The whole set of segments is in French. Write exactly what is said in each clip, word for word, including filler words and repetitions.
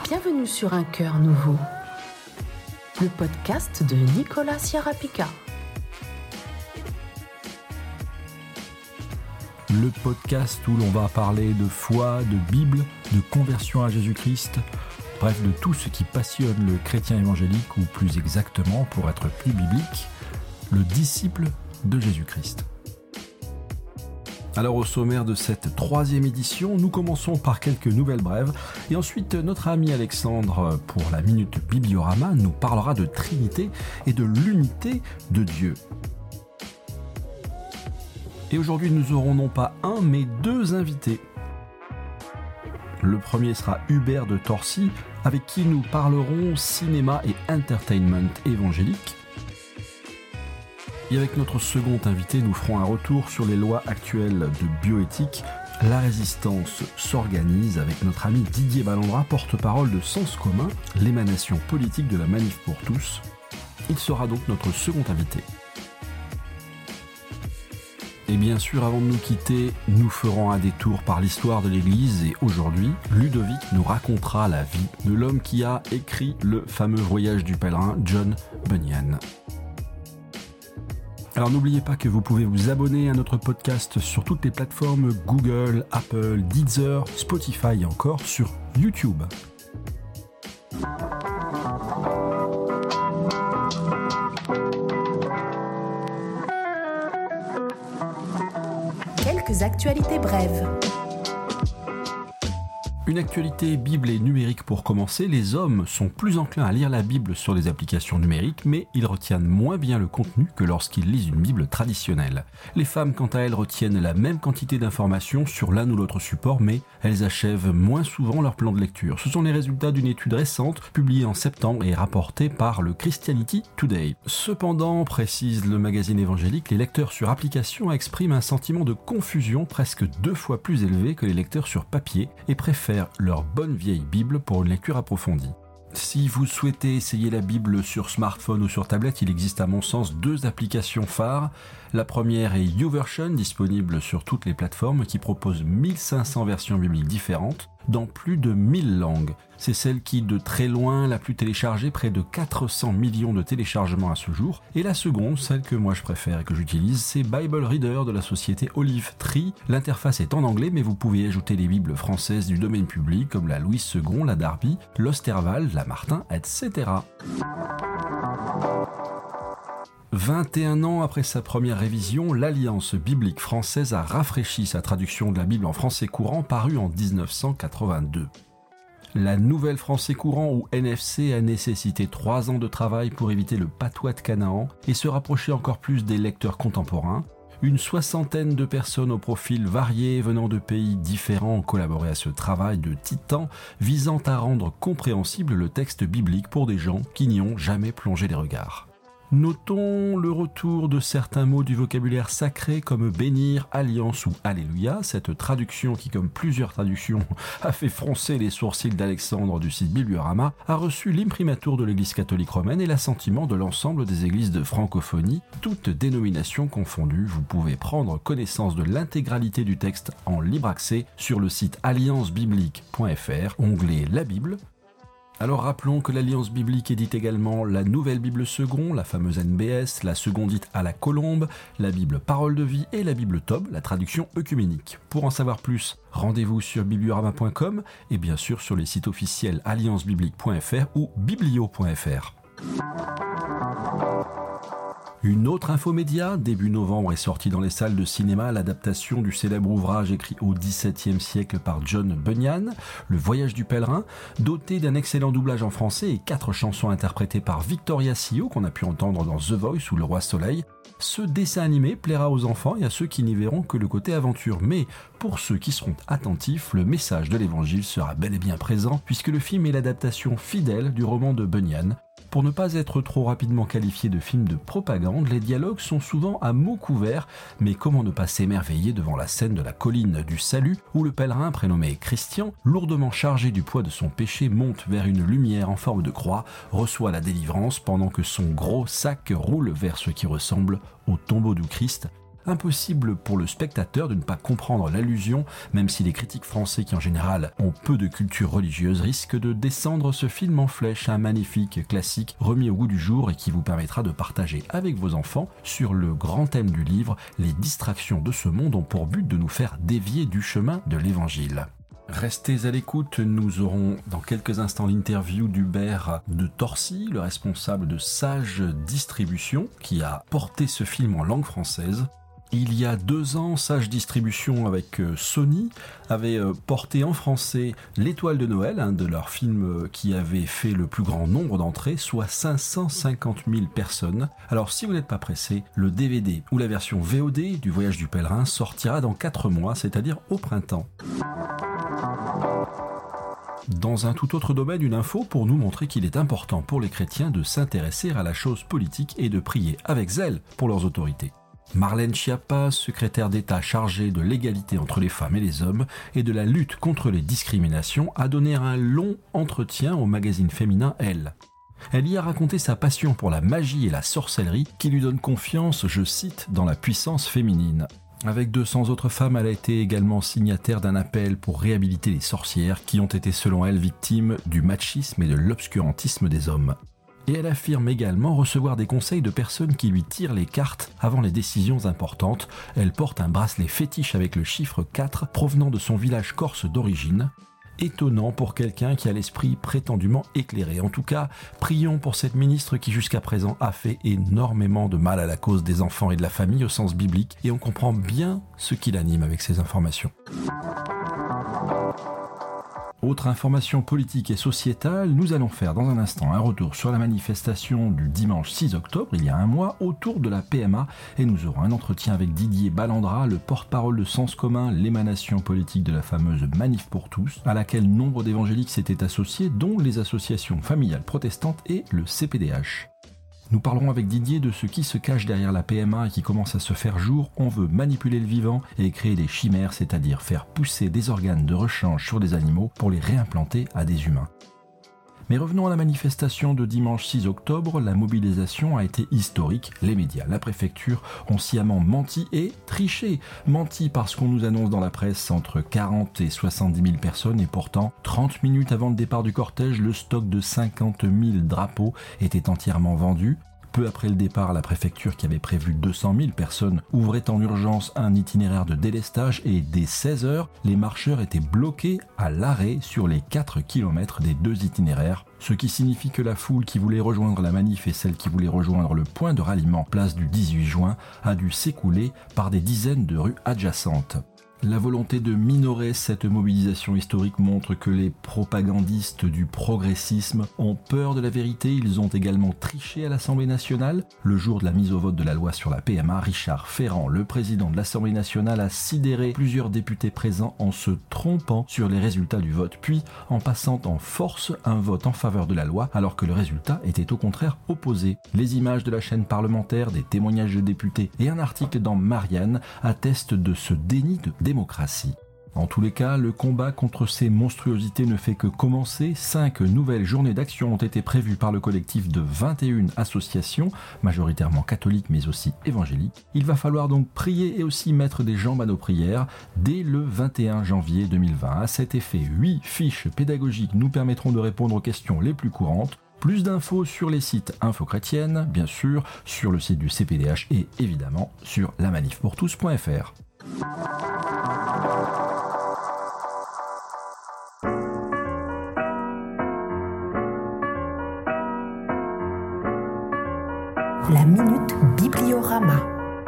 Bienvenue sur Un cœur nouveau, le podcast de Nicolas Sciarra-Pica. Le podcast où l'on va parler de foi, de Bible, de conversion à Jésus-Christ, bref de tout ce qui passionne le chrétien évangélique, ou plus exactement, pour être plus biblique, le disciple de Jésus-Christ. Alors au sommaire de cette troisième édition, nous commençons par quelques nouvelles brèves et ensuite notre ami Alexandre, pour la Minute Bibliorama, nous parlera de Trinité et de l'unité de Dieu. Et aujourd'hui nous aurons non pas un mais deux invités. Le premier sera Hubert de Torcy, avec qui nous parlerons cinéma et entertainment évangélique. Et avec notre second invité, nous ferons un retour sur les lois actuelles de bioéthique. La résistance s'organise avec notre ami Didier Ballandra, porte-parole de Sens commun, l'émanation politique de la Manif pour tous. Il sera donc notre second invité. Et bien sûr, avant de nous quitter, nous ferons un détour par l'histoire de l'Église et aujourd'hui, Ludovic nous racontera la vie de l'homme qui a écrit le fameux Voyage du pèlerin, John Bunyan. Alors n'oubliez pas que vous pouvez vous abonner à notre podcast sur toutes les plateformes Google, Apple, Deezer, Spotify et encore sur YouTube. Quelques actualités brèves. Une actualité Bible et numérique pour commencer. Les hommes sont plus enclins à lire la Bible sur les applications numériques, mais ils retiennent moins bien le contenu que lorsqu'ils lisent une Bible traditionnelle. Les femmes, quant à elles, retiennent la même quantité d'informations sur l'un ou l'autre support, mais elles achèvent moins souvent leur plan de lecture. Ce sont les résultats d'une étude récente, publiée en septembre et rapportée par le Christianity Today. Cependant, précise le magazine évangélique, les lecteurs sur application expriment un sentiment de confusion presque deux fois plus élevé que les lecteurs sur papier et préfèrent leur bonne vieille Bible pour une lecture approfondie. Si vous souhaitez essayer la Bible sur smartphone ou sur tablette, il existe à mon sens deux applications phares. La première est YouVersion, disponible sur toutes les plateformes, qui propose mille cinq cents versions bibliques différentes dans plus de mille langues. C'est celle qui, de très loin, la plus téléchargée, près de quatre cents millions de téléchargements à ce jour. Et la seconde, celle que moi je préfère et que j'utilise, c'est Bible Reader de la société Olive Tree. L'interface est en anglais, mais vous pouvez ajouter les Bibles françaises du domaine public, comme la Louis deux, la Darby, l'Osterwald, la Martin, et cetera. vingt et un ans après sa première révision, l'Alliance biblique française a rafraîchi sa traduction de la Bible en français courant parue en dix-neuf cent quatre-vingt-deux. La nouvelle français courant ou N F C a nécessité trois ans de travail pour éviter le patois de Canaan et se rapprocher encore plus des lecteurs contemporains. Une soixantaine de personnes aux profils variés venant de pays différents ont collaboré à ce travail de titan visant à rendre compréhensible le texte biblique pour des gens qui n'y ont jamais plongé les regards. Notons le retour de certains mots du vocabulaire sacré comme bénir, alliance ou alléluia. Cette traduction qui, comme plusieurs traductions, a fait froncer les sourcils d'Alexandre du site Bibliorama, a reçu l'imprimatur de l'Église catholique romaine et l'assentiment de l'ensemble des églises de francophonie, toutes dénominations confondues. Vous pouvez prendre connaissance de l'intégralité du texte en libre accès sur le site alliance biblique point f r, onglet La Bible. Alors rappelons que l'Alliance biblique édite également la Nouvelle Bible Second, la fameuse N B S, la Seconde dite à la Colombe, la Bible Parole de Vie et la Bible Tob, la traduction œcuménique. Pour en savoir plus, rendez-vous sur bibliorama point com et bien sûr sur les sites officiels alliance biblique point f r ou biblio point f r. Une autre infomédia, début novembre est sortie dans les salles de cinéma l'adaptation du célèbre ouvrage écrit au dix-septième siècle par John Bunyan, Le Voyage du pèlerin, doté d'un excellent doublage en français et quatre chansons interprétées par Victoria Sio qu'on a pu entendre dans The Voice ou Le Roi Soleil. Ce dessin animé plaira aux enfants et à ceux qui n'y verront que le côté aventure, mais pour ceux qui seront attentifs, le message de l'évangile sera bel et bien présent puisque le film est l'adaptation fidèle du roman de Bunyan. Pour ne pas être trop rapidement qualifié de film de propagande, les dialogues sont souvent à mots couverts, mais comment ne pas s'émerveiller devant la scène de la colline du salut, où le pèlerin, prénommé Christian, lourdement chargé du poids de son péché, monte vers une lumière en forme de croix, reçoit la délivrance pendant que son gros sac roule vers ce qui ressemble au tombeau du Christ. Impossible pour le spectateur de ne pas comprendre l'allusion, même si les critiques français qui en général ont peu de culture religieuse risquent de descendre ce film en flèche, un magnifique classique remis au goût du jour et qui vous permettra de partager avec vos enfants sur le grand thème du livre, les distractions de ce monde ont pour but de nous faire dévier du chemin de l'évangile. Restez à l'écoute, nous aurons dans quelques instants l'interview d'Hubert de Torcy, le responsable de Sage Distribution, qui a porté ce film en langue française. Il y a deux ans, Sage Distribution avec Sony avait porté en français L'Étoile de Noël, un de leurs films qui avait fait le plus grand nombre d'entrées, soit cinq cent cinquante mille personnes. Alors si vous n'êtes pas pressé, le D V D ou la version V O D du Voyage du Pèlerin sortira dans quatre mois, c'est-à-dire au printemps. Dans un tout autre domaine, une info pour nous montrer qu'il est important pour les chrétiens de s'intéresser à la chose politique et de prier avec zèle pour leurs autorités. Marlène Schiappa, secrétaire d'État chargée de l'égalité entre les femmes et les hommes et de la lutte contre les discriminations, a donné un long entretien au magazine féminin Elle. Elle y a raconté sa passion pour la magie et la sorcellerie qui lui donne confiance, je cite, dans la puissance féminine. Avec deux cents autres femmes, elle a été également signataire d'un appel pour réhabiliter les sorcières qui ont été selon elle victimes du machisme et de l'obscurantisme des hommes. Et elle affirme également recevoir des conseils de personnes qui lui tirent les cartes avant les décisions importantes. Elle porte un bracelet fétiche avec le chiffre quatre provenant de son village corse d'origine. Étonnant pour quelqu'un qui a l'esprit prétendument éclairé. En tout cas, prions pour cette ministre qui jusqu'à présent a fait énormément de mal à la cause des enfants et de la famille au sens biblique, et on comprend bien ce qui l'anime avec ces informations. Autre information politique et sociétale, nous allons faire dans un instant un retour sur la manifestation du dimanche six octobre, il y a un mois, autour de la P M A, et nous aurons un entretien avec Didier Ballandra, le porte-parole de Sens Commun, l'émanation politique de la fameuse Manif pour tous, à laquelle nombre d'évangéliques s'étaient associés, dont les associations familiales protestantes et le C P D H. Nous parlerons avec Didier de ce qui se cache derrière la P M A et qui commence à se faire jour. On veut manipuler le vivant et créer des chimères, c'est-à-dire faire pousser des organes de rechange sur des animaux pour les réimplanter à des humains. Mais revenons à la manifestation de dimanche six octobre, la mobilisation a été historique. Les médias, la préfecture ont sciemment menti et triché. Menti parce qu'on nous annonce dans la presse entre quarante et soixante-dix mille personnes et pourtant, trente minutes avant le départ du cortège, le stock de cinquante mille drapeaux était entièrement vendu. Peu après le départ, la préfecture qui avait prévu deux cent mille personnes ouvrait en urgence un itinéraire de délestage et dès seize heures, les marcheurs étaient bloqués à l'arrêt sur les quatre kilomètres des deux itinéraires. Ce qui signifie que la foule qui voulait rejoindre la manif et celle qui voulait rejoindre le point de ralliement place du dix-huit juin a dû s'écouler par des dizaines de rues adjacentes. La volonté de minorer cette mobilisation historique montre que les propagandistes du progressisme ont peur de la vérité. Ils ont également triché à l'Assemblée nationale. Le jour de la mise au vote de la loi sur la P M A, Richard Ferrand, le président de l'Assemblée nationale, a sidéré plusieurs députés présents en se trompant sur les résultats du vote, puis en passant en force un vote en faveur de la loi alors que le résultat était au contraire opposé. Les images de la chaîne parlementaire, des témoignages de députés et un article dans Marianne attestent de ce déni de démocratie. En tous les cas, le combat contre ces monstruosités ne fait que commencer. Cinq nouvelles journées d'action ont été prévues par le collectif de vingt et une associations, majoritairement catholiques mais aussi évangéliques. Il va falloir donc prier et aussi mettre des jambes à nos prières dès le vingt et un janvier deux mille vingt. À cet effet, huit fiches pédagogiques nous permettront de répondre aux questions les plus courantes. Plus d'infos sur les sites Info Chrétienne, bien sûr, sur le site du C P D H et évidemment sur la manif pour tous point f r. La Minute Bibliorama.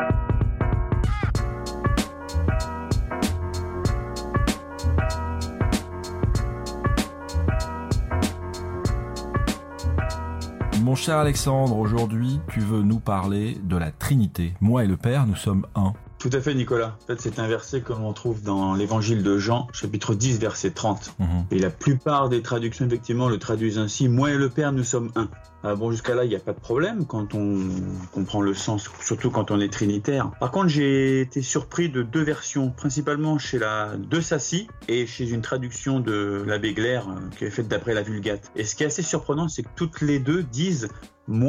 Mon cher Alexandre, aujourd'hui, tu veux nous parler de la Trinité. Moi et le Père, nous sommes un. Tout à fait, Nicolas. En fait, c'est un verset que l'on trouve dans l'évangile de Jean, chapitre dix, verset trente. Mmh. Et la plupart des traductions, effectivement, le traduisent ainsi. Moi et le Père, nous sommes un. Ah bon, jusqu'à là, il n'y a pas de problème quand on comprend le sens, surtout quand on est trinitaire. Par contre, j'ai été surpris de deux versions, principalement chez la de Sassy et chez une traduction de l'abbé Glaire, qui est faite d'après la Vulgate. Et ce qui est assez surprenant, c'est que toutes les deux disent « moi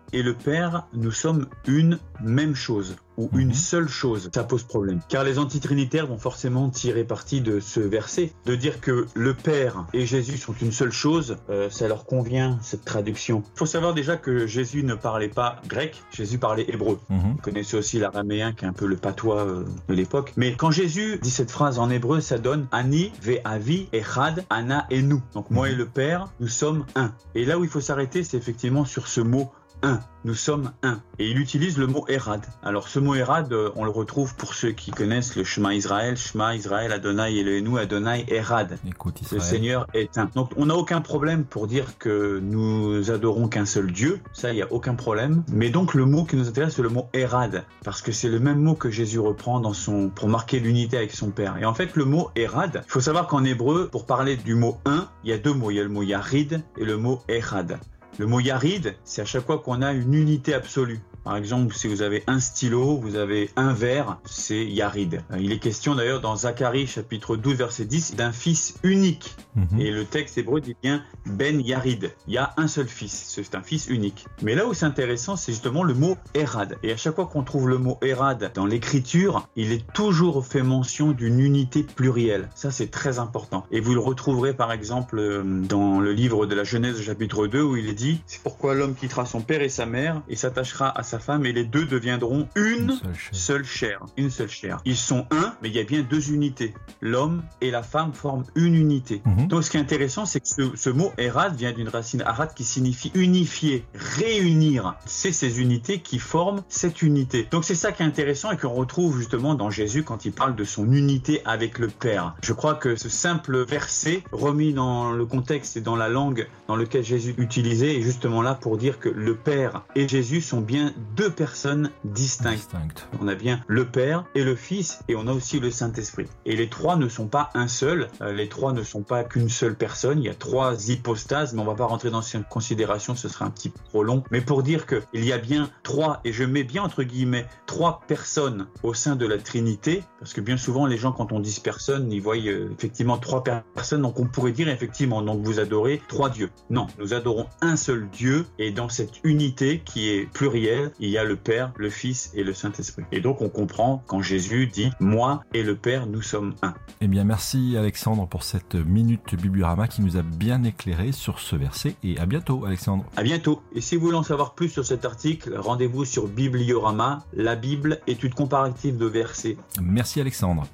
et le Père, nous sommes une même chose ou une mmh. seule chose, ça pose problème. Car les antitrinitaires vont forcément tirer parti de ce verset. De dire que le Père et Jésus sont une seule chose, euh, ça leur convient, cette traduction. Il faut savoir déjà que Jésus ne parlait pas grec, Jésus parlait hébreu. Mmh. Vous connaissez aussi l'araméen qui est un peu le patois euh, de l'époque. Mais quand Jésus dit cette phrase en hébreu, ça donne Ani, Ve'avi, Echad, Ana et nous. Donc moi et le Père, nous sommes un. Et là où il faut s'arrêter, c'est effectivement sur ce mot un. Nous sommes un. Et il utilise le mot Erad. Alors ce mot Erad, on le retrouve pour ceux qui connaissent le Shema Israël. Shema Israël, Adonai Eloheinu, Adonai Erad. Écoute, Israël. Le Seigneur est un. Donc on n'a aucun problème pour dire que nous adorons qu'un seul Dieu. Ça, il n'y a aucun problème. Mais donc le mot qui nous intéresse, c'est le mot Erad. Parce que c'est le même mot que Jésus reprend dans son, pour marquer l'unité avec son Père. Et en fait, le mot Erad, il faut savoir qu'en hébreu, pour parler du mot un, il y a deux mots. Il y a le mot Yarid et le mot Erad. Le mot Yarid, c'est à chaque fois qu'on a une unité absolue. Par exemple, si vous avez un stylo, vous avez un verre, c'est Yarid. Il est question d'ailleurs dans Zacharie chapitre douze verset dix d'un fils unique. Mmh. Et le texte hébreu dit bien Ben Yarid. Il y a un seul fils, c'est un fils unique. Mais là où c'est intéressant, c'est justement le mot Erad. Et à chaque fois qu'on trouve le mot Erad dans l'écriture, il est toujours fait mention d'une unité plurielle. Ça, c'est très important. Et vous le retrouverez par exemple dans le livre de la Genèse chapitre deux où il est dit « C'est pourquoi l'homme quittera son père et sa mère et s'attachera à sa femme et les deux deviendront une, une seule, chair. seule chair. Une seule chair. Ils sont un, mais il y a bien deux unités. L'homme et la femme forment une unité. Mmh. Donc ce qui est intéressant, c'est que ce, ce mot Erad vient d'une racine arad qui signifie unifier, réunir. C'est ces unités qui forment cette unité. Donc c'est ça qui est intéressant et qu'on retrouve justement dans Jésus quand il parle de son unité avec le Père. Je crois que ce simple verset, remis dans le contexte et dans la langue dans lequel Jésus utilisait, est justement là pour dire que le Père et Jésus sont bien deux personnes distinctes. Distinct. On a bien le Père et le Fils et on a aussi le Saint-Esprit. Et les trois ne sont pas un seul, les trois ne sont pas qu'une seule personne, il y a trois hypostases, mais on ne va pas rentrer dans ces considérations, ce sera un petit peu trop long. Mais pour dire qu'il y a bien trois, et je mets bien entre guillemets, trois personnes au sein de la Trinité, parce que bien souvent les gens quand on dit personne, ils voient euh, effectivement trois personnes, donc on pourrait dire effectivement, donc vous adorez trois dieux. Non, nous adorons un seul Dieu et dans cette unité qui est plurielle, il y a le Père, le Fils et le Saint-Esprit. Et donc on comprend quand Jésus dit « Moi et le Père, nous sommes un ». Eh bien merci Alexandre pour cette minute Bibliorama qui nous a bien éclairé sur ce verset et à bientôt Alexandre. À bientôt. Et si vous voulez en savoir plus sur cet article, rendez-vous sur Bibliorama, la Bible, étude comparative de versets. Merci Alexandre.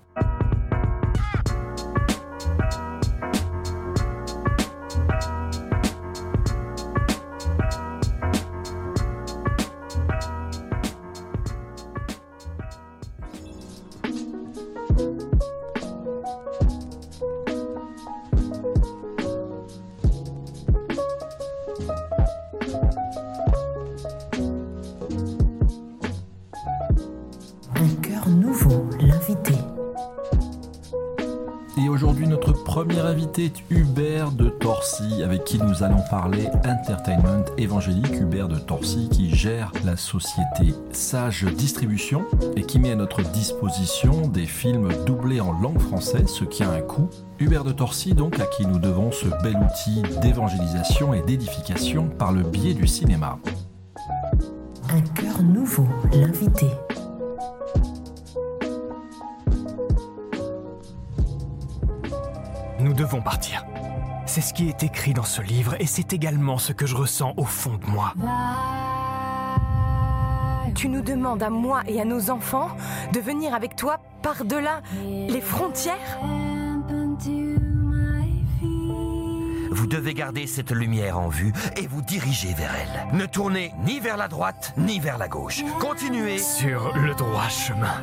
Nouveau, l'invité. Et aujourd'hui, notre premier invité est Hubert de Torcy, avec qui nous allons parler entertainment évangélique. Hubert de Torcy qui gère la société Sage Distribution et qui met à notre disposition des films doublés en langue française, ce qui a un coût. Hubert de Torcy, donc, à qui nous devons ce bel outil d'évangélisation et d'édification par le biais du cinéma. Un cœur nouveau, l'invité. Nous devons partir. C'est ce qui est écrit dans ce livre et c'est également ce que je ressens au fond de moi. Tu nous demandes à moi et à nos enfants de venir avec toi par-delà les frontières ? Vous devez garder cette lumière en vue et vous diriger vers elle. Ne tournez ni vers la droite ni vers la gauche. Continuez sur le droit chemin.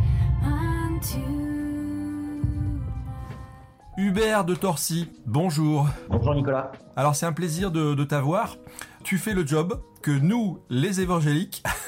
Hubert de Torcy, bonjour. Bonjour Nicolas. Alors c'est un plaisir de, de t'avoir. Tu fais le job que nous, les évangéliques,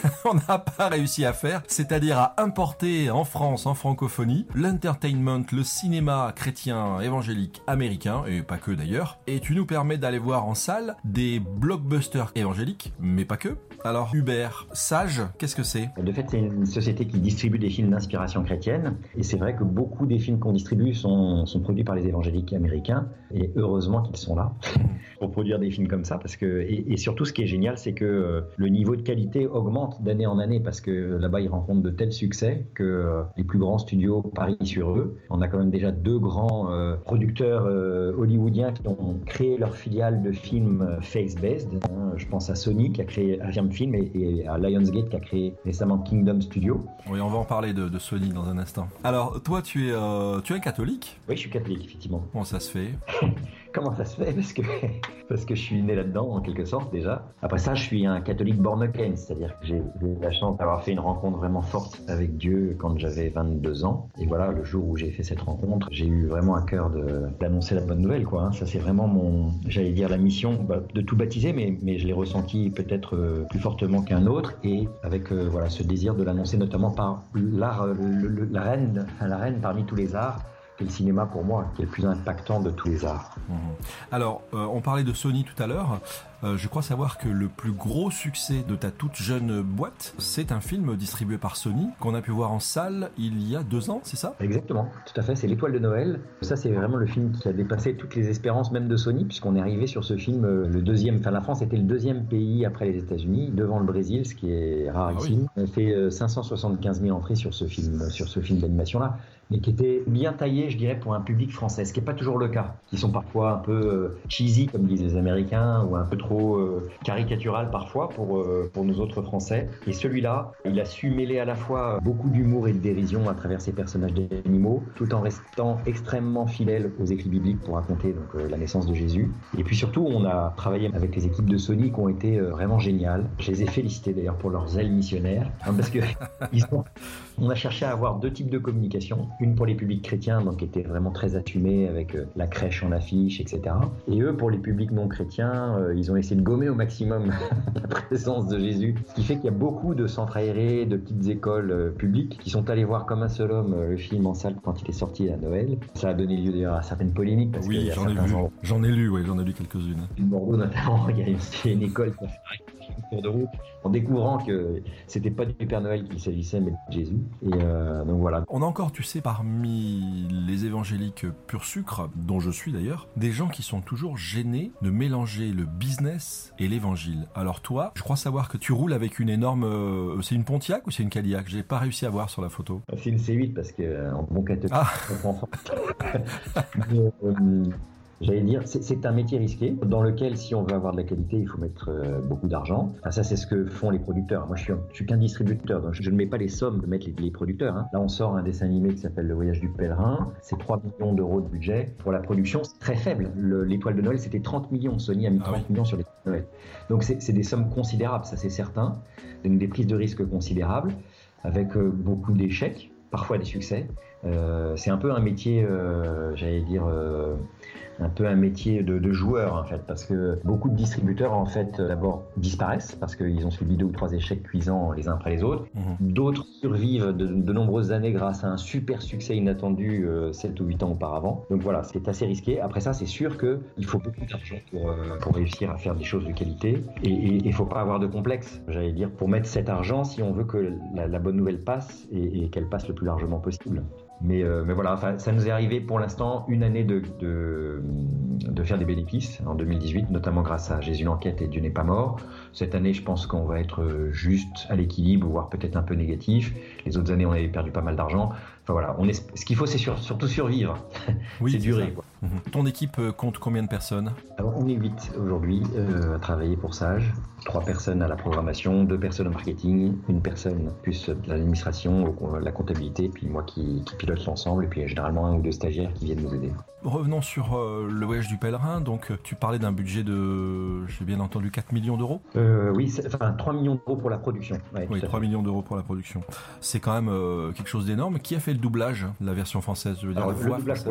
on n'a pas réussi à faire, c'est-à-dire à importer en France, en francophonie, l'entertainment, le cinéma chrétien évangélique américain, et pas que d'ailleurs, et tu nous permets d'aller voir en salle des blockbusters évangéliques, mais pas que. Alors, Hubert, Sage, qu'est-ce que c'est ? De fait, c'est une société qui distribue des films d'inspiration chrétienne, et c'est vrai que beaucoup des films qu'on distribue sont, sont produits par les évangéliques américains, et heureusement qu'ils sont là pour produire des films comme ça, parce que, et, et surtout ce qui est génial, c'est que euh, le niveau de qualité augmente d'année en année, parce que là-bas, ils rencontrent de tels succès que euh, les plus grands studios parient sur eux. On a quand même déjà deux grands euh, producteurs euh, hollywoodiens qui ont créé leur filiale de films euh, face-based. Hein. Je pense à Sony qui a créé Affirm Film et, et à Lionsgate qui a créé récemment Kingdom Studio. Oui, on va en parler de, de Sony dans un instant. Alors, toi, tu es, euh, tu es un catholique ? Oui, je suis catholique, effectivement. Comment ça se fait ? Comment ça se fait ? Parce que, parce que je suis né là-dedans, en quelque sorte, déjà. Après ça, je suis un catholique born again, c'est-à-dire que j'ai eu la chance d'avoir fait une rencontre vraiment forte avec Dieu quand j'avais vingt-deux ans. Et voilà, le jour où j'ai fait cette rencontre, j'ai eu vraiment à cœur de, d'annoncer la bonne nouvelle, quoi. Ça, c'est vraiment mon, j'allais dire, la mission bah, de tout baptiser, mais, mais je l'ai ressenti peut-être euh, plus fortement qu'un autre, et avec euh, voilà, ce désir de l'annoncer notamment par l'art, le, le, la reine, enfin, la reine parmi tous les arts, qui est le cinéma pour moi, qui est le plus impactant de tous les arts. Mmh. Alors, euh, on parlait de Sony tout à l'heure. Euh, je crois savoir que le plus gros succès de ta toute jeune boîte, c'est un film distribué par Sony, qu'on a pu voir en salle il y a deux ans, c'est ça ? Exactement, tout à fait, c'est L'Étoile de Noël. Ça, c'est vraiment le film qui a dépassé toutes les espérances, même de Sony, puisqu'on est arrivé sur ce film, le deuxième, enfin la France était le deuxième pays après les États-Unis, devant le Brésil, ce qui est rarissime. Ah oui. On a fait cinq cent soixante-quinze mille entrées sur ce film, sur ce film d'animation-là, mais qui était bien taillé, je dirais, pour un public français, ce qui n'est pas toujours le cas, qui sont parfois un peu cheesy, comme disent les Américains, ou un peu trop euh, caricatural parfois pour, euh, pour nous autres Français. Et celui-là, il a su mêler à la fois beaucoup d'humour et de dérision à travers ses personnages d'animaux, tout en restant extrêmement fidèle aux écrits bibliques pour raconter donc, euh, la naissance de Jésus. Et puis surtout, on a travaillé avec les équipes de Sony qui ont été euh, vraiment géniales. Je les ai félicités d'ailleurs pour leur zèle missionnaire, hein, parce que ils ont... on a cherché à avoir deux types de communication. Une pour les publics chrétiens, donc qui était vraiment très assumée avec euh, la crèche en affiche, et cetera. Et eux, pour les publics non chrétiens, euh, ils ont essayé de gommer au maximum la présence de Jésus. Ce qui fait qu'il y a beaucoup de centres aérés, de petites écoles euh, publiques qui sont allés voir comme un seul homme euh, le film en salle quand il est sorti à Noël. Ça a donné lieu d'ailleurs à certaines polémiques. Parce oui, qu'il y a j'en ai lu, gens... j'en ai lu, ouais, j'en ai lu quelques-unes. Bordeaux notamment, il y a une, il y a une école qui a fait un tour de route en découvrant que c'était pas du Père Noël qu'il s'agissait, mais de Jésus. Et euh, donc voilà. On a encore, tu sais, parmi les évangéliques pur sucre, dont je suis d'ailleurs, des gens qui sont toujours gênés de mélanger le business et l'évangile. Alors toi, je crois savoir que tu roules avec une énorme... Euh, c'est une Pontiac ou c'est une Cadillac ? J'ai pas réussi à voir sur la photo. C'est une C huit parce que euh, en bon catholique, ah. mais, euh, J'allais dire, c'est, c'est un métier risqué dans lequel, si on veut avoir de la qualité, il faut mettre euh, beaucoup d'argent. Enfin, ça, c'est ce que font les producteurs. Moi, je suis, je suis qu'un distributeur, donc je, je ne mets pas les sommes de mettre les, les producteurs. Hein. Là, on sort un dessin animé qui s'appelle Le Voyage du Pèlerin. C'est trois millions d'euros de budget. Pour la production, c'est très faible. Le, l'Étoile de Noël, c'était trente millions. Sony a mis trente ah oui. millions sur l'Étoile de Noël. Donc, c'est, c'est des sommes considérables, ça, c'est certain. Donc, des prises de risques considérables, avec euh, beaucoup d'échecs, parfois des succès. Euh, c'est un peu un métier, euh, j'allais dire... Euh, un peu un métier de, de joueur en fait, parce que beaucoup de distributeurs en fait d'abord disparaissent parce qu'ils ont subi deux ou trois échecs cuisants les uns après les autres. Mmh. D'autres survivent de, de nombreuses années grâce à un super succès inattendu euh, sept ou huit ans auparavant. Donc voilà, c'est assez risqué. Après ça, c'est sûr qu'il faut beaucoup d'argent pour, euh, pour réussir à faire des choses de qualité et il ne faut pas avoir de complexe, j'allais dire, pour mettre cet argent si on veut que la, la bonne nouvelle passe et, et qu'elle passe le plus largement possible. Mais, euh, mais voilà, enfin, ça nous est arrivé pour l'instant une année de, de, de faire des bénéfices en deux mille dix-huit, notamment grâce à Jésus l'enquête et Dieu n'est pas mort. Cette année, je pense qu'on va être juste à l'équilibre, voire peut-être un peu négatif. Les autres années, on avait perdu pas mal d'argent. Enfin voilà, on est, ce qu'il faut, c'est sur, surtout survivre. Oui, c'est durer, quoi. Mmh. Ton équipe compte combien de personnes ? Alors, on est huit aujourd'hui euh, à travailler pour Sage. Trois personnes à la programmation, deux personnes au marketing, une personne plus de l'administration, la comptabilité, puis moi qui, qui pilote l'ensemble, et puis généralement un ou deux stagiaires qui viennent nous aider. Revenons sur euh, le voyage du pèlerin. Donc, tu parlais d'un budget de, j'ai bien entendu, quatre millions d'euros ? euh, Oui, enfin trois millions d'euros pour la production. Ouais, oui, trois millions d'euros pour la production. C'est quand même euh, quelque chose d'énorme. Qui a fait le doublage, la version française, je veux dire, Alors, la le voix doublage française. pour le coup,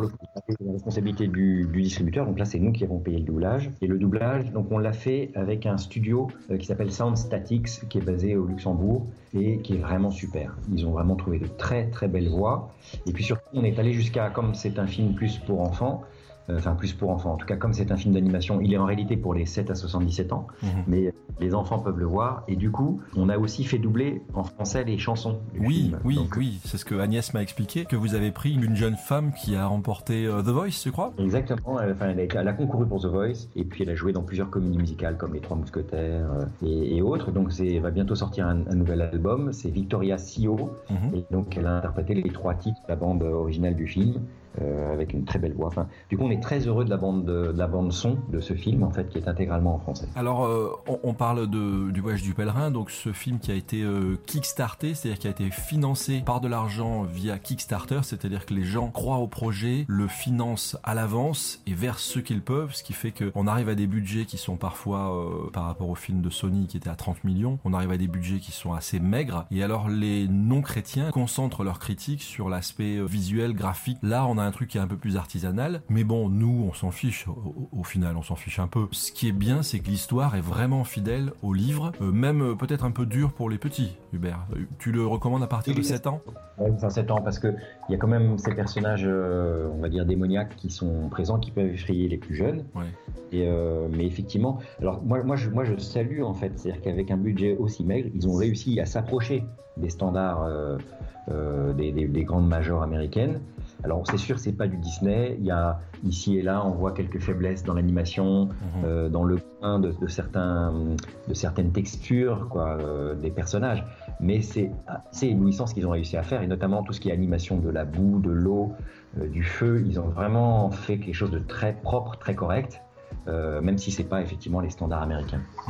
la responsabilité du, du distributeur. Donc là, c'est nous qui avons payé le doublage. Et le doublage, donc on l'a fait avec un studio euh, qui s'appelle Sound Statics, qui est basé au Luxembourg et qui est vraiment super. Ils ont vraiment trouvé de très très belles voix. Et puis surtout, on est allé jusqu'à, comme c'est un film plus pour enfants, enfin plus pour enfants, en tout cas comme c'est un film d'animation, il est en réalité pour les sept à soixante-dix-sept ans, mmh. mais les enfants peuvent le voir, et du coup on a aussi fait doubler en français les chansons du oui, film. Oui, Donc, oui, c'est ce que Agnès m'a expliqué, que vous avez pris une jeune femme qui a remporté uh, The Voice, je crois. Exactement, elle, enfin, elle, a, elle a concouru pour The Voice, et puis elle a joué dans plusieurs comédies musicales comme Les Trois Mousquetaires euh, et, et autres, donc c'est, elle va bientôt sortir un, un nouvel album, c'est Victoria Sio, mmh. et donc elle a interprété les trois titres de la bande originale du film. Euh, avec une très belle voix. Enfin, du coup, on est très heureux de la bande de, de la bande son de ce film, en fait, qui est intégralement en français. Alors, euh, on, on parle de, du Voyage du Pèlerin, donc ce film qui a été euh, kickstarté, c'est-à-dire qui a été financé par de l'argent via Kickstarter, c'est-à-dire que les gens croient au projet, le financent à l'avance et versent ce qu'ils peuvent, ce qui fait qu'on arrive à des budgets qui sont parfois, euh, par rapport au film de Sony qui était à trente millions, on arrive à des budgets qui sont assez maigres. Et alors, les non-chrétiens concentrent leurs critiques sur l'aspect visuel, graphique. Là, on a un truc qui est un peu plus artisanal, mais bon, nous on s'en fiche, au, au final on s'en fiche un peu. Ce qui est bien, c'est que l'histoire est vraiment fidèle au livre, euh, même euh, peut-être un peu dur pour les petits. Hubert, tu le recommandes à partir de sept ans? Oui, c'est sept ans, parce qu'il y a quand même ces personnages, euh, on va dire démoniaques, qui sont présents, qui peuvent effrayer les plus jeunes. Ouais. Et euh, mais effectivement, alors moi, moi, je, moi je salue en fait, c'est-à-dire qu'avec un budget aussi maigre, ils ont réussi à s'approcher des standards euh, euh, des, des, des grandes majors américaines. Alors c'est sûr, c'est pas du Disney. Il y a ici et là, on voit quelques faiblesses dans l'animation, mmh. euh, dans le point de, de certains, de certaines textures, quoi, euh, des personnages. Mais c'est, c'est éblouissant ce qu'ils ont réussi à faire, et notamment tout ce qui est animation de la boue, de l'eau, euh, du feu. Ils ont vraiment fait quelque chose de très propre, très correct, euh, même si c'est pas effectivement les standards américains. Mmh.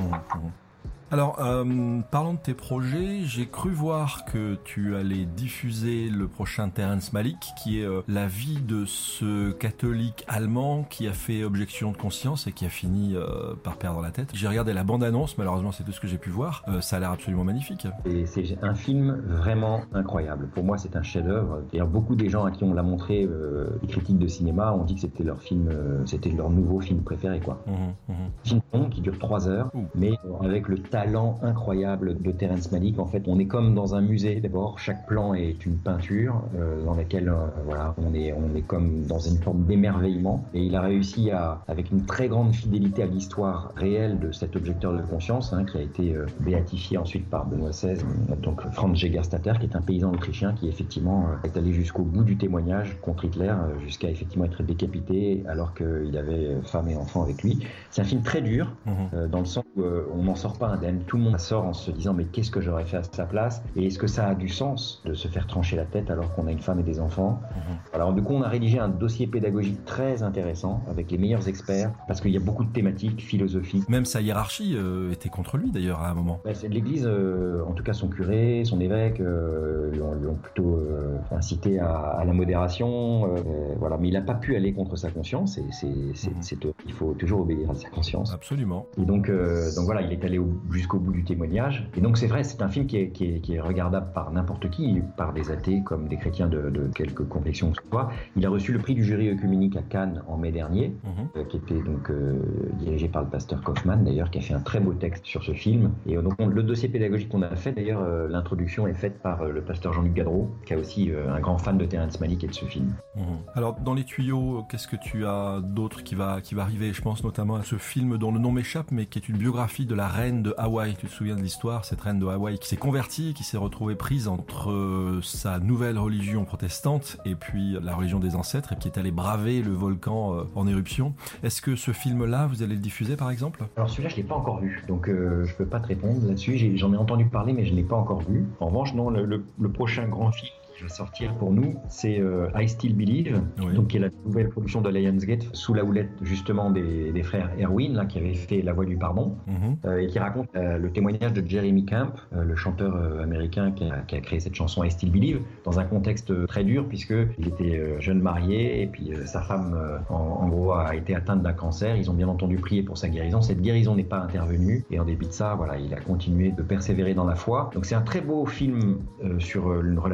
Alors, euh, parlons de tes projets, j'ai cru voir que tu allais diffuser le prochain Terrence Malick, qui est euh, la vie de ce catholique allemand qui a fait objection de conscience et qui a fini euh, par perdre la tête. J'ai regardé la bande-annonce, malheureusement c'est tout ce que j'ai pu voir, euh, ça a l'air absolument magnifique. Et c'est un film vraiment incroyable. Pour moi, c'est un chef-d'œuvre. D'ailleurs, beaucoup des gens à qui on l'a montré, euh, les critiques de cinéma, ont dit que c'était leur film, euh, c'était leur nouveau film préféré, quoi. Mmh, mmh. Film long qui dure trois heures, Ouh. mais avec le talent incroyable de Terrence Malick. En fait, on est comme dans un musée. D'abord, chaque plan est une peinture euh, dans laquelle euh, voilà, on est, on est comme dans une forme d'émerveillement. Et il a réussi à, avec une très grande fidélité à l'histoire réelle de cet objecteur de conscience, hein, qui a été euh, béatifié ensuite par Benoît seize, donc Franz Jägerstatter, qui est un paysan autrichien qui effectivement euh, est allé jusqu'au bout du témoignage contre Hitler, euh, jusqu'à effectivement être décapité alors qu'il avait femme et enfant avec lui. C'est un film très dur, mmh. euh, dans le sens où euh, on n'en sort pas indemne. Tout le monde sort en se disant mais qu'est-ce que j'aurais fait à sa place, et est-ce que ça a du sens de se faire trancher la tête alors qu'on a une femme et des enfants. Mmh. Alors du coup on a rédigé un dossier pédagogique très intéressant avec les meilleurs experts, parce qu'il y a beaucoup de thématiques philosophiques. Même sa hiérarchie euh, était contre lui d'ailleurs à un moment. Ben, c'est l'église, euh, en tout cas son curé, son évêque euh, lui, ont, lui ont plutôt euh, incité à, à la modération, euh, voilà. Mais il n'a pas pu aller contre sa conscience, et c'est, c'est, mmh. c'est, c'est, il faut toujours obéir à sa conscience. Absolument. Et donc, euh, donc voilà, il est allé au, jusqu'au bout du témoignage. Et donc c'est vrai, c'est un film qui est, qui est, qui est regardable par n'importe qui, par des athées comme des chrétiens de, de quelque conviction que ce soit. Il a reçu le prix du jury œcuménique à Cannes en mai dernier, mmh. euh, qui était donc euh, dirigé par le pasteur Kaufmann d'ailleurs, qui a fait un très beau texte sur ce film. Et donc on, le dossier pédagogique qu'on a fait, d'ailleurs, euh, l'introduction est faite par euh, le pasteur Jean-Luc Gadreau, qui est aussi euh, un grand fan de Terrence Malick et de ce film. Mmh. Alors dans les tuyaux, qu'est-ce que tu as d'autre qui va, qui va arriver? Je pense notamment à ce film dont le nom m'échappe, mais qui est une biographie de la reine de Hawaï. Tu te souviens de l'histoire, cette reine de Hawaï qui s'est convertie, qui s'est retrouvée prise entre euh, sa nouvelle religion protestante et puis la religion des ancêtres, et qui est allée braver le volcan euh, en éruption. Est-ce que ce film-là, vous allez le diffuser par exemple? Alors celui-là, je ne l'ai pas encore vu, donc euh, je ne peux pas te répondre là-dessus. J'ai, j'en ai entendu parler, mais je ne l'ai pas encore vu. En revanche, non, le, le, le prochain grand film qui va sortir pour nous, c'est euh, I Still Believe, oui. donc qui est la nouvelle production de Lionsgate, sous la houlette justement des, des frères Erwin, là, qui avaient fait La Voix du Pardon, mm-hmm. euh, et qui raconte euh, le témoignage de Jeremy Camp, euh, le chanteur euh, américain qui a, qui a créé cette chanson I Still Believe, dans un contexte euh, très dur, puisqu'il était euh, jeune marié, et puis euh, sa femme, euh, en, en gros, a été atteinte d'un cancer. Ils ont bien entendu prié pour sa guérison. Cette guérison n'est pas intervenue, et en dépit de ça, voilà, il a continué de persévérer dans la foi. Donc c'est un très beau film euh, sur euh, une relation amoureuse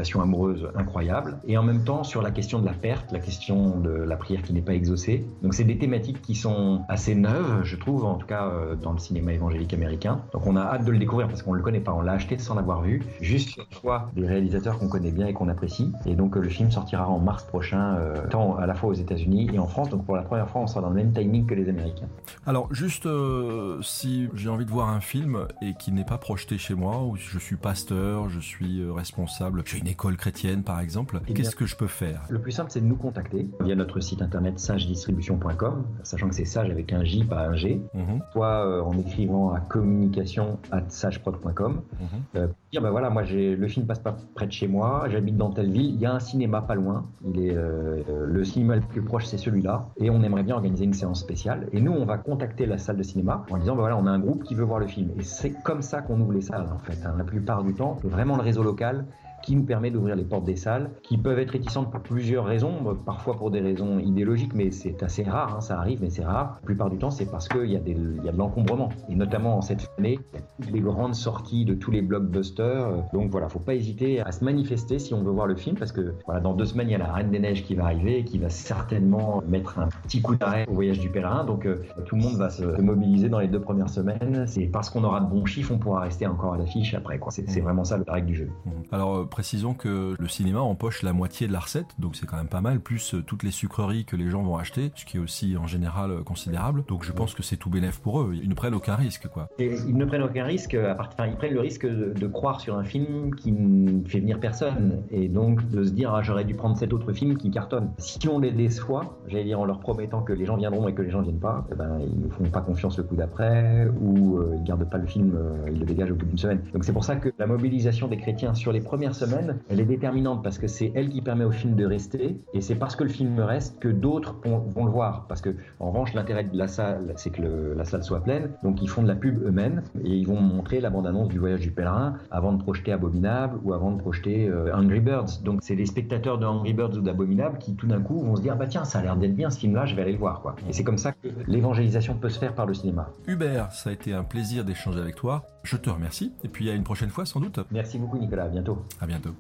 amoureuse incroyable. Et en même temps, sur la question de la perte, la question de la prière qui n'est pas exaucée. Donc c'est des thématiques qui sont assez neuves, je trouve, en tout cas euh, dans le cinéma évangélique américain. Donc on a hâte de le découvrir parce qu'on ne le connaît pas, on l'a acheté sans l'avoir vu, juste sur le choix des réalisateurs qu'on connaît bien et qu'on apprécie. Et donc euh, le film sortira en mars prochain, euh, tant à la fois aux États-Unis et en France. Donc pour la première fois, on sera dans le même timing que les Américains. Alors juste euh, si j'ai envie de voir un film et qui n'est pas projeté chez moi, ou je suis pasteur, je suis responsable, j'ai une école chrétienne par exemple, et qu'est-ce bien, que je peux faire? Le plus simple, c'est de nous contacter via notre site internet sage distribution point com, sachant que c'est sage avec un J, pas un G, mmh. soit euh, en écrivant à communication arobase sageprod point com. Mmh. Euh, dire, ben voilà, moi j'ai, le film passe pas près de chez moi, j'habite dans telle ville, il y a un cinéma pas loin, il est, euh, le cinéma le plus proche c'est celui-là, et on aimerait bien organiser une séance spéciale. Et nous, on va contacter la salle de cinéma en disant, ben voilà, on a un groupe qui veut voir le film. Et c'est comme ça qu'on ouvre les salles en fait. Hein. La plupart du temps, c'est vraiment le réseau local qui nous permet d'ouvrir les portes des salles, qui peuvent être réticentes pour plusieurs raisons, parfois pour des raisons idéologiques, mais c'est assez rare, hein, ça arrive, mais c'est rare. La plupart du temps, c'est parce qu'il y a, des, il y a de l'encombrement. Et notamment en cette année, il y a toutes les grandes sorties de tous les blockbusters. Donc voilà, faut pas hésiter à se manifester si on veut voir le film, parce que voilà, dans deux semaines, il y a la Reine des Neiges qui va arriver, et qui va certainement mettre un petit coup d'arrêt au voyage du pèlerin. Donc euh, tout le monde va se, se mobiliser dans les deux premières semaines. C'est parce qu'on aura de bons chiffres, on pourra rester encore à l'affiche après, quoi. C'est, c'est vraiment ça la règle du jeu. Alors, précisons que le cinéma empoche la moitié de la recette, donc c'est quand même pas mal, plus toutes les sucreries que les gens vont acheter, ce qui est aussi en général considérable. Donc je pense que c'est tout bénef pour eux. Ils ne prennent aucun risque, quoi. Et ils ne prennent aucun risque, à part... enfin, ils prennent le risque de, de croire sur un film qui ne fait venir personne, et donc de se dire ah, j'aurais dû prendre cet autre film qui cartonne. Si on les déçoit, j'allais dire en leur promettant que les gens viendront et que les gens viennent pas, eh ben, ils ne font pas confiance le coup d'après, ou euh, ils gardent pas le film, euh, ils le dégagent au bout d'une semaine. Donc c'est pour ça que la mobilisation des chrétiens sur les premières semaines, elle est déterminante parce que c'est elle qui permet au film de rester, et c'est parce que le film reste que d'autres vont, vont le voir. Parce que, en revanche, l'intérêt de la salle, c'est que le, la salle soit pleine, donc ils font de la pub eux-mêmes et ils vont montrer la bande-annonce du Voyage du Pèlerin avant de projeter Abominable ou avant de projeter euh, Angry Birds. Donc c'est les spectateurs de Angry Birds ou d'Abominable qui tout d'un coup vont se dire bah tiens, ça a l'air d'être bien ce film-là, je vais aller le voir, quoi. Et c'est comme ça que l'évangélisation peut se faire par le cinéma. Hubert, ça a été un plaisir d'échanger avec toi. Je te remercie et puis à une prochaine fois sans doute. Merci beaucoup Nicolas, à bientôt. À bientôt.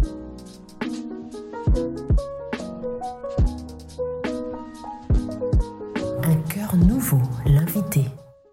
Un cœur nouveau, l'invité.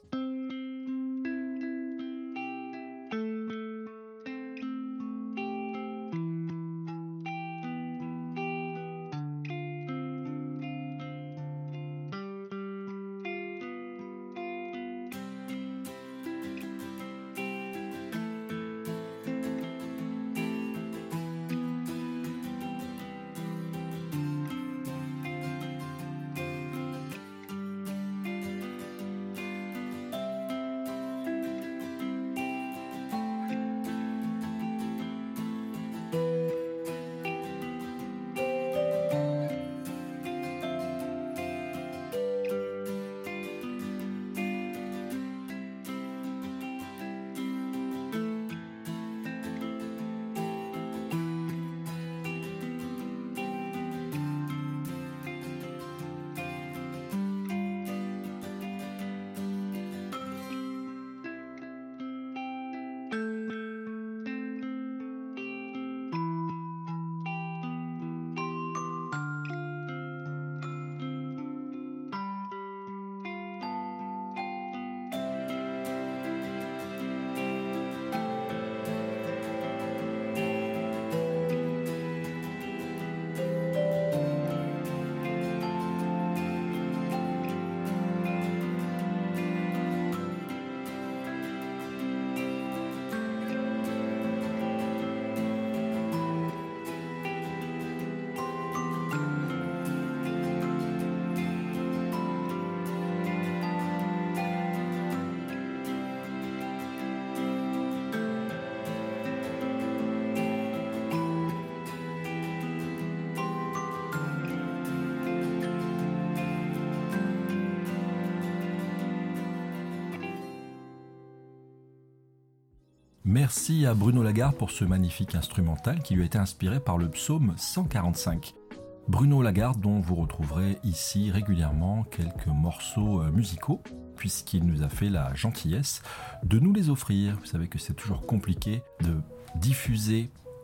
Merci à Bruno Lagarde pour ce magnifique instrumental qui lui a été inspiré par le psaume cent quarante-cinq. Bruno Lagarde, dont vous retrouverez ici régulièrement quelques morceaux musicaux, puisqu'il nous a fait la gentillesse de nous les offrir. Vous savez que c'est toujours compliqué de diffuser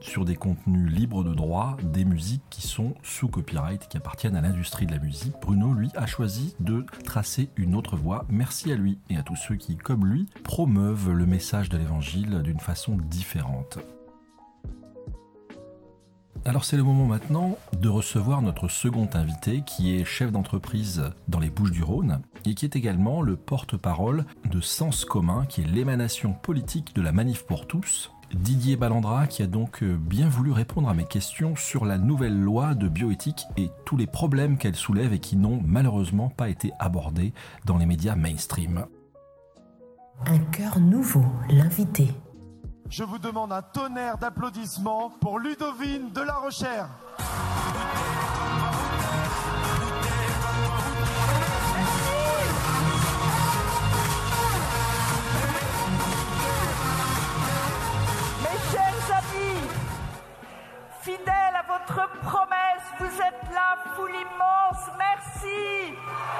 sur des contenus libres de droit, des musiques qui sont sous copyright, qui appartiennent à l'industrie de la musique. Bruno, lui, a choisi de tracer une autre voie. Merci à lui et à tous ceux qui, comme lui, promeuvent le message de l'Évangile d'une façon différente. Alors c'est le moment maintenant de recevoir notre second invité qui est chef d'entreprise dans les Bouches-du-Rhône et qui est également le porte-parole de Sens Commun, qui est l'émanation politique de la Manif pour tous. Didier Ballandra, qui a donc bien voulu répondre à mes questions sur la nouvelle loi de bioéthique et tous les problèmes qu'elle soulève et qui n'ont malheureusement pas été abordés dans les médias mainstream. Un cœur nouveau, l'invité. Je vous demande un tonnerre d'applaudissements pour Ludovine de la Rochère. Mes chers amis, fidèles à votre promesse, vous êtes là, foule immense, merci.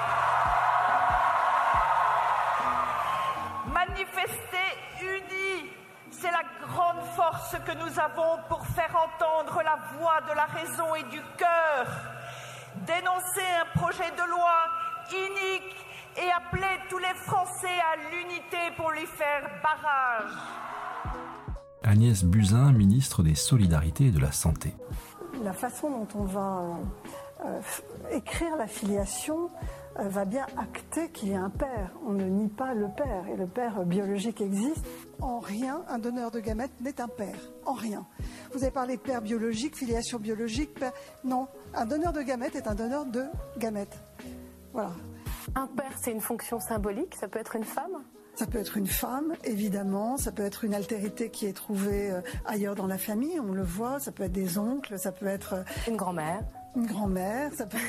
Manifestez unis. C'est la grande force que nous avons pour faire entendre la voix de la raison et du cœur. Dénoncer un projet de loi inique et appeler tous les Français à l'unité pour lui faire barrage. Agnès Buzyn, ministre des Solidarités et de la Santé. La façon dont on va euh, écrire la filiation euh, va bien acter qu'il y a un père. On ne nie pas le père, et le père biologique existe. En rien, un donneur de gamètes n'est un père. En rien. Vous avez parlé père biologique, filiation biologique, père... Non, un donneur de gamètes est un donneur de gamètes. Voilà. Un père, c'est une fonction symbolique, ça peut être une femme ? Ça peut être une femme, évidemment, ça peut être une altérité qui est trouvée ailleurs dans la famille, on le voit, ça peut être des oncles, ça peut être... Une grand-mère. Une grand-mère, ça peut...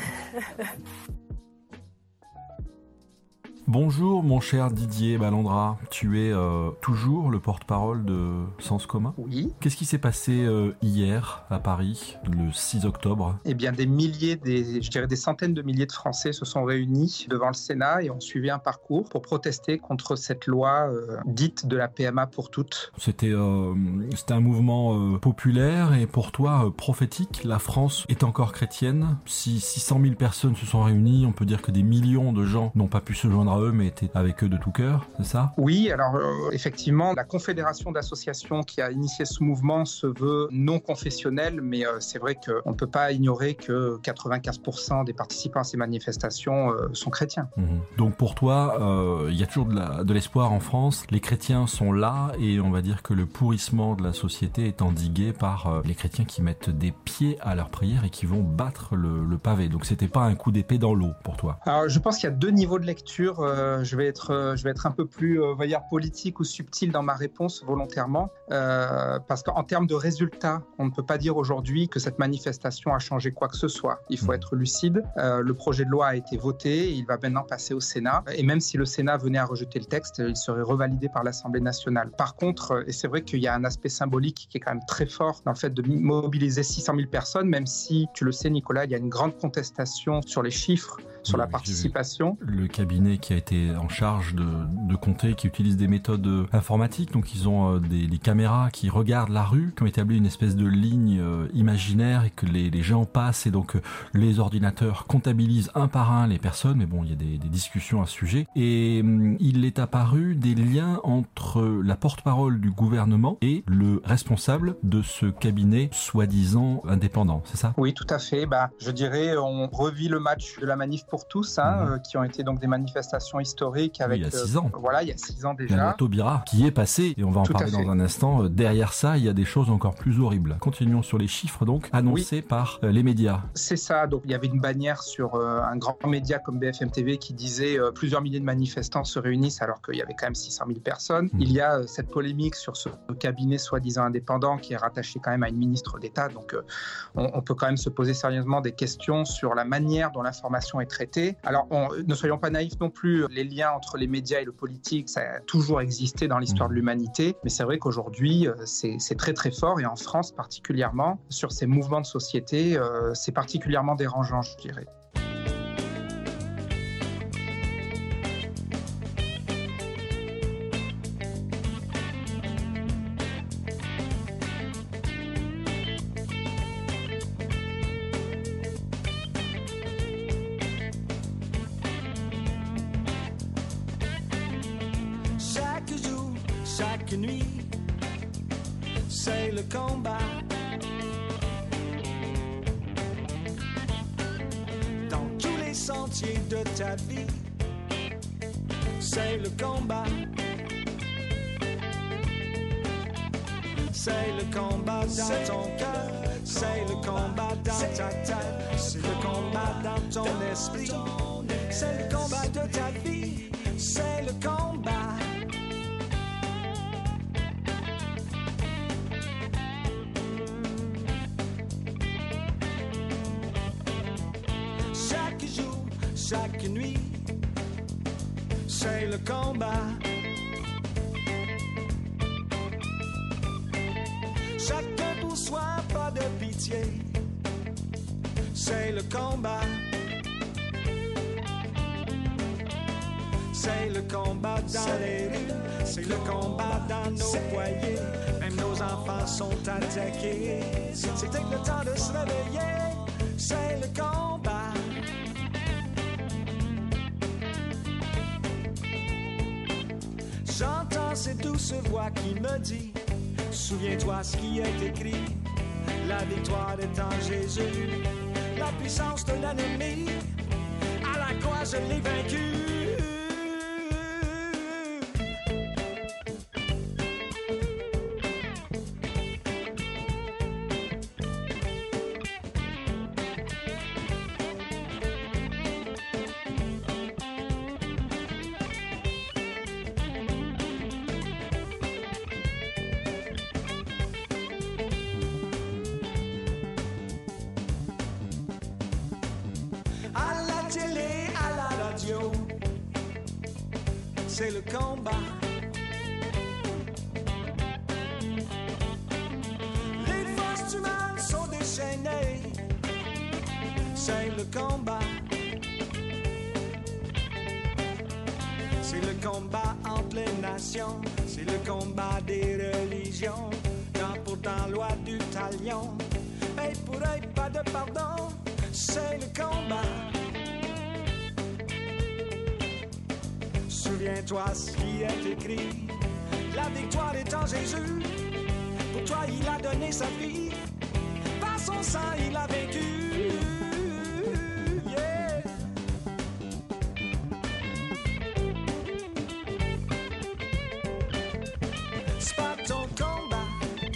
Bonjour mon cher Didier Ballandra, tu es euh, toujours le porte-parole de Sens Commun ? Oui. Qu'est-ce qui s'est passé euh, hier à Paris, le six octobre ? Eh bien des milliers, des, je dirais des centaines de milliers de Français se sont réunis devant le Sénat et ont suivi un parcours pour protester contre cette loi euh, dite de la P M A pour toutes. C'était, euh, c'était un mouvement euh, populaire et pour toi euh, prophétique. La France est encore chrétienne. Si six cent mille personnes se sont réunies, on peut dire que des millions de gens n'ont pas pu se joindre à eux, mais étaient avec eux de tout cœur, c'est ça ? Oui, alors euh, effectivement, la Confédération d'associations qui a initié ce mouvement se veut non confessionnelle, mais euh, c'est vrai qu'on ne peut pas ignorer que quatre-vingt-quinze pour cent des participants à ces manifestations euh, sont chrétiens. Mmh. Donc pour toi, il euh, y a toujours de, la, de l'espoir en France, les chrétiens sont là et on va dire que le pourrissement de la société est endigué par euh, les chrétiens qui mettent des pieds à leur prière et qui vont battre le, le pavé. Donc c'était pas un coup d'épée dans l'eau pour toi ? Alors je pense qu'il y a deux niveaux de lecture. Euh, je vais être, euh, je vais être un peu plus euh, voyeur politique ou subtil dans ma réponse volontairement, euh, parce qu'en termes de résultats, on ne peut pas dire aujourd'hui que cette manifestation a changé quoi que ce soit. Il faut être lucide. Euh, le projet de loi a été voté, il va maintenant passer au Sénat, et même si le Sénat venait à rejeter le texte, il serait revalidé par l'Assemblée nationale. Par contre, et c'est vrai qu'il y a un aspect symbolique qui est quand même très fort dans le fait de mobiliser six cent mille personnes, même si, tu le sais Nicolas, il y a une grande contestation sur les chiffres, sur oui, la participation. Le cabinet qui a été en charge de, de compter, qui utilise des méthodes informatiques, donc ils ont euh, des, des caméras qui regardent la rue, qui ont établi une espèce de ligne euh, imaginaire et que les, les gens passent et donc euh, les ordinateurs comptabilisent un par un les personnes, mais bon, il y a des, des discussions à ce sujet. Et euh, il est apparu des liens entre la porte-parole du gouvernement et le responsable de ce cabinet soi-disant indépendant, c'est ça ? Oui, tout à fait. Bah, je dirais, on revit le match de la Manif pour tous, hein, mmh. euh, qui ont été donc des manifestations historiques avec... Oui, il y a six ans. Euh, voilà, il y a six ans déjà. La loi Taubira qui est passée, et on va en Tout parler dans un instant. Euh, derrière ça, il y a des choses encore plus horribles. Continuons sur les chiffres, donc, annoncés oui. par euh, les médias. C'est ça, donc il y avait une bannière sur euh, un grand média comme B F M T V qui disait euh, plusieurs milliers de manifestants se réunissent alors qu'il y avait quand même six cent mille personnes. Mmh. Il y a euh, cette polémique sur ce cabinet soi-disant indépendant qui est rattaché quand même à une ministre d'État, donc euh, on, on peut quand même se poser sérieusement des questions sur la manière dont l'information est traitée. Alors, on, ne soyons pas naïfs non plus, les liens entre les médias et le politique, ça a toujours existé dans l'histoire de l'humanité, mais c'est vrai qu'aujourd'hui, c'est, c'est très très fort, et en France particulièrement, sur ces mouvements de société, euh, c'est particulièrement dérangeant, je dirais. nuit, c'est le combat. Dans tous les sentiers de ta vie, c'est le combat. C'est le combat dans ton cœur, c'est le combat dans ta tête, c'est le combat dans ton esprit, c'est le combat de ta vie, c'est le combat. Chaque jour, chaque nuit, c'est le combat. Chacun pour soi, pas de pitié, c'est le combat. C'est le combat dans les rues, c'est le combat dans nos foyers, même nos enfants sont attaqués. C'est peut-être le temps de se réveiller, c'est le combat. J'entends cette douce voix qui me dit: souviens-toi ce qui est écrit, la victoire est en Jésus, la puissance de l'ennemi, à la croix je l'ai vaincu. C'est le combat. Les forces humaines sont déchaînées. C'est le combat. C'est le combat entre les nations. C'est le combat des religions. Dans pourtant loi du talion. Et pour œil, pas de pardon. C'est le combat. Souviens-toi ce qui est écrit, la victoire est en Jésus. Pour toi il a donné sa vie, par son sang il a vaincu. Yeah. C'est pas ton combat,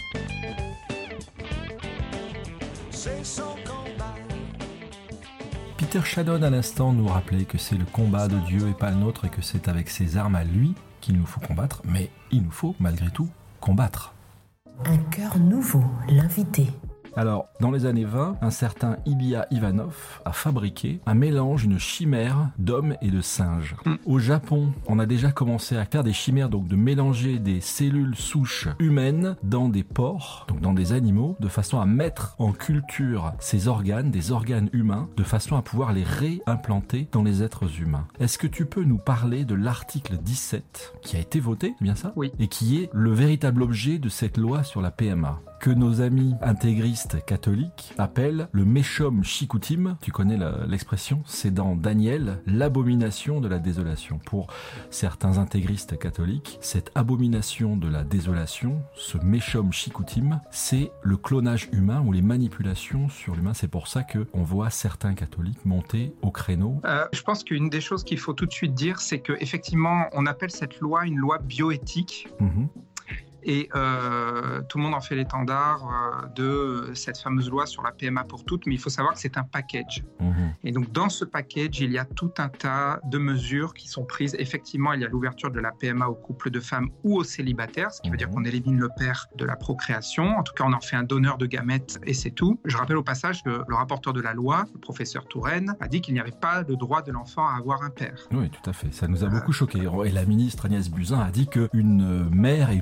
c'est son combat. Peter Shannon à l'instant nous rappelait que c'est le combat de Dieu et pas le nôtre et que c'est avec ses armes à lui qu'il nous faut combattre, mais il nous faut malgré tout combattre. Un cœur nouveau, l'invité. Alors, dans les années vingt, un certain Ilya Ivanov a fabriqué un mélange, une chimère d'hommes et de singes. Mm. Au Japon, on a déjà commencé à faire des chimères, donc de mélanger des cellules souches humaines dans des porcs, donc dans des animaux, de façon à mettre en culture ces organes, des organes humains, de façon à pouvoir les réimplanter dans les êtres humains. Est-ce que tu peux nous parler de l'article dix-sept qui a été voté, c'est bien ça ? Oui. Et qui est le véritable objet de cette loi sur la P M A ? Que nos amis intégristes catholiques appellent le Meshom Shikutim. Tu connais la, l'expression, c'est dans Daniel, l'abomination de la désolation. Pour certains intégristes catholiques, cette abomination de la désolation, ce Meshom Shikutim, c'est le clonage humain ou les manipulations sur l'humain. C'est pour ça qu'on voit certains catholiques monter au créneau. Euh, je pense qu'une des choses qu'il faut tout de suite dire, c'est qu'effectivement, on appelle cette loi une loi bioéthique. Mmh. Et euh, tout le monde en fait l'étendard euh, de cette fameuse loi sur la P M A pour toutes, mais il faut savoir que c'est un package. Mmh. Et donc dans ce package, il y a tout un tas de mesures qui sont prises. Effectivement, il y a l'ouverture de la P M A aux couples de femmes ou aux célibataires, ce qui mmh. veut dire qu'on élimine le père de la procréation. En tout cas, on en fait un donneur de gamètes et c'est tout. Je rappelle au passage que le rapporteur de la loi, le professeur Touraine, a dit qu'il n'y avait pas le droit de l'enfant à avoir un père. Oui, tout à fait. Ça nous a beaucoup choqués. Et la ministre Agnès Buzyn a dit qu'une mère et une grand-mère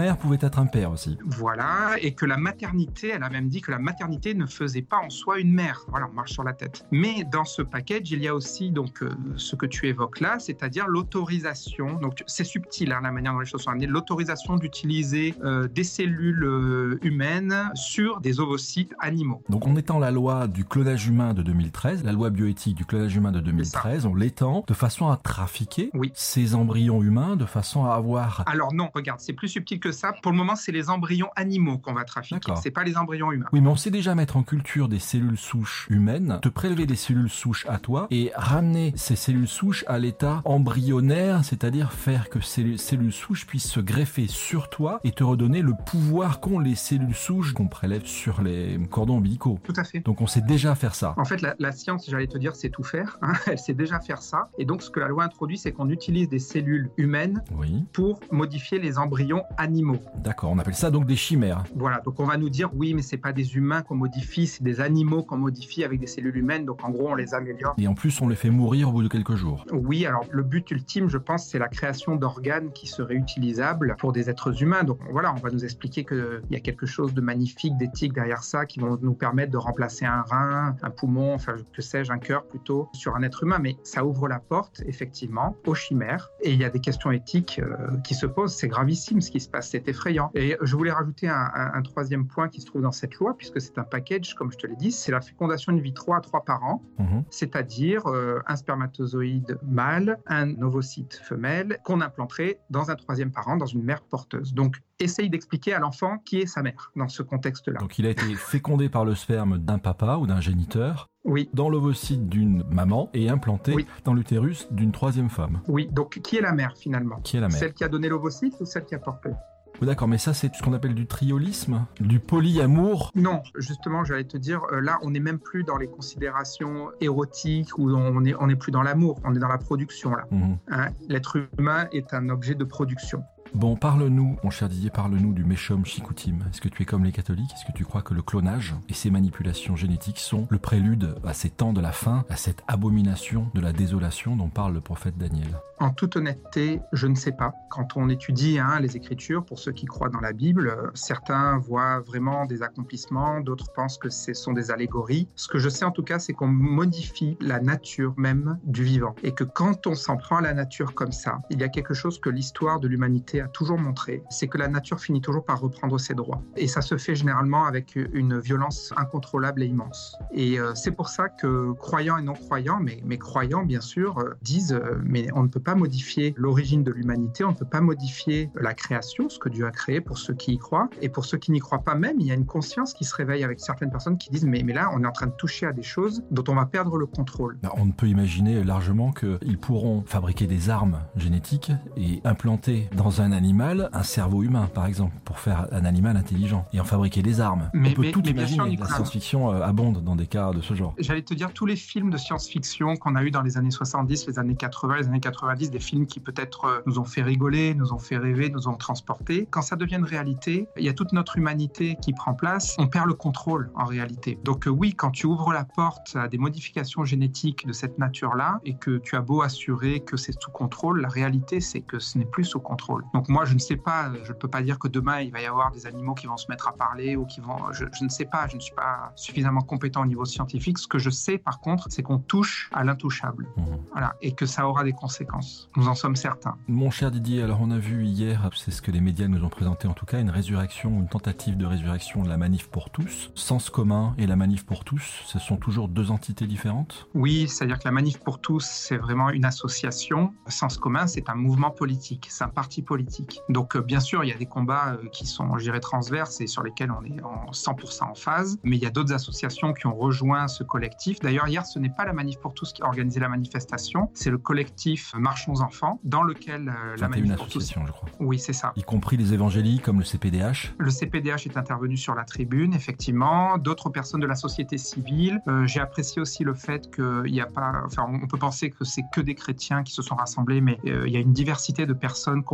mère pouvait être un père aussi. Voilà, et que la maternité, elle a même dit que la maternité ne faisait pas en soi une mère. Voilà, on marche sur la tête. Mais dans ce package, il y a aussi donc euh, ce que tu évoques là, c'est-à-dire l'autorisation. Donc c'est subtil hein, la manière dont les choses sont amenées. L'autorisation d'utiliser euh, des cellules euh, humaines sur des ovocytes animaux. Donc on étend la loi du clonage humain de deux mille treize, la loi bioéthique du clonage humain de deux mille treize, on l'étend de façon à trafiquer oui. ces embryons humains, de façon à avoir... Alors non, regarde, c'est plus subtil que ça. Pour le moment, c'est les embryons animaux qu'on va trafiquer. D'accord. C'est pas les embryons humains. Oui, mais on sait déjà mettre en culture des cellules souches humaines, te prélever des cellules souches à toi et ramener ces cellules souches à l'état embryonnaire, c'est-à-dire faire que ces cellules souches puissent se greffer sur toi et te redonner le pouvoir qu'ont les cellules souches qu'on prélève sur les cordons ombilicaux. Tout à fait. Donc on sait déjà faire ça. En fait, la, la science, j'allais te dire, c'est tout faire. Hein. Elle sait déjà faire ça. Et donc, ce que la loi introduit, c'est qu'on utilise des cellules humaines oui. pour modifier les embryons animaux. D'accord, on appelle ça donc des chimères. Voilà, donc on va nous dire, oui, mais c'est pas des humains qu'on modifie, c'est des animaux qu'on modifie avec des cellules humaines. Donc en gros, on les améliore. Et en plus, on les fait mourir au bout de quelques jours. Oui, alors le but ultime, je pense, c'est la création d'organes qui seraient utilisables pour des êtres humains. Donc voilà, on va nous expliquer qu'il y a quelque chose de magnifique, d'éthique derrière ça, qui vont nous permettre de remplacer un rein, un poumon, enfin que sais-je, un cœur plutôt, sur un être humain. Mais ça ouvre la porte, effectivement, aux chimères. Et il y a des questions éthiques euh, qui se posent. C'est gravissime ce qui se passe, c'est effrayant. Et je voulais rajouter un, un, un troisième point qui se trouve dans cette loi, puisque c'est un package, comme je te l'ai dit, c'est la fécondation in vitro à trois parents, mmh. c'est-à-dire euh, un spermatozoïde mâle, un ovocyte femelle, qu'on implanterait dans un troisième parent, dans une mère porteuse. Donc, essaye d'expliquer à l'enfant qui est sa mère dans ce contexte-là. Donc, il a été fécondé par le sperme d'un papa ou d'un géniteur. Oui. Dans l'ovocyte d'une maman et implanté oui. dans l'utérus d'une troisième femme. Oui, donc qui est la mère finalement ? Qui est la mère ? Celle qui a donné l'ovocyte ou celle qui a porté ? D'accord, mais ça, c'est ce qu'on appelle du triolisme, du polyamour. Non, justement, j'allais te dire, euh, là, on n'est même plus dans les considérations érotiques ou on n'est on est plus dans l'amour, on est dans la production, là. Mmh. Hein, l'être humain est un objet de production. Bon, parle-nous, mon cher Didier, parle-nous du Meshom Shikutim. Est-ce que tu es comme les catholiques ? Est-ce que tu crois que le clonage et ces manipulations génétiques sont le prélude à ces temps de la fin, à cette abomination de la désolation dont parle le prophète Daniel ? En toute honnêteté, je ne sais pas. Quand on étudie hein, les Écritures, pour ceux qui croient dans la Bible, euh, certains voient vraiment des accomplissements, d'autres pensent que ce sont des allégories. Ce que je sais en tout cas, c'est qu'on modifie la nature même du vivant. Et que quand on s'en prend à la nature comme ça, il y a quelque chose que l'histoire de l'humanité a toujours montré, c'est que la nature finit toujours par reprendre ses droits. Et ça se fait généralement avec une violence incontrôlable et immense. Et euh, c'est pour ça que croyants et non-croyants, mais, mais croyants bien sûr, euh, disent euh, mais on ne peut pas modifier l'origine de l'humanité, on ne peut pas modifier la création, ce que Dieu a créé pour ceux qui y croient. Et pour ceux qui n'y croient pas même, il y a une conscience qui se réveille avec certaines personnes qui disent mais, mais là, on est en train de toucher à des choses dont on va perdre le contrôle. On peut imaginer largement qu'ils pourront fabriquer des armes génétiques et implanter dans un animal un cerveau humain, par exemple, pour faire un animal intelligent et en fabriquer des armes. Mais, on peut mais, tout mais imaginer. La science-fiction abonde dans des cas de ce genre. J'allais te dire, tous les films de science-fiction qu'on a eu dans les années soixante-dix, les années quatre-vingts, les années quatre-vingt-dix, des films qui peut-être nous ont fait rigoler, nous ont fait rêver, nous ont transportés. Quand ça devient une réalité, il y a toute notre humanité qui prend place. On perd le contrôle en réalité. Donc euh, oui, quand tu ouvres la porte à des modifications génétiques de cette nature-là et que tu as beau assurer que c'est sous contrôle, la réalité c'est que ce n'est plus sous contrôle. Donc moi je ne sais pas, je ne peux pas dire que demain il va y avoir des animaux qui vont se mettre à parler ou qui vont... Je, je ne sais pas, je ne suis pas suffisamment compétent au niveau scientifique. Ce que je sais par contre, c'est qu'on touche à l'intouchable. Mmh. Voilà, et que ça aura des conséquences. Nous en sommes certains. Mon cher Didier, alors on a vu hier, c'est ce que les médias nous ont présenté en tout cas, une résurrection, une tentative de résurrection de la Manif pour tous. Sens commun et la Manif pour tous, ce sont toujours deux entités différentes ? Oui, c'est-à-dire que la Manif pour tous, c'est vraiment une association. Sens commun, c'est un mouvement politique, c'est un parti politique. Donc euh, bien sûr, il y a des combats euh, qui sont, je dirais, transverses et sur lesquels on est en cent pour cent en phase, mais il y a d'autres associations qui ont rejoint ce collectif. D'ailleurs, hier, ce n'est pas la Manif pour tous qui a organisé la manifestation, c'est le collectif Marchons Enfants, dans lequel euh, la Manif pour tous... je crois. Oui, c'est ça. Y compris les évangéliques comme le C P D H. Le C P D H est intervenu sur la tribune, effectivement. D'autres personnes de la société civile. Euh, j'ai apprécié aussi le fait qu'il n'y a pas... Enfin, on peut penser que c'est que des chrétiens qui se sont rassemblés, mais euh, il y a une diversité de personnes compétentes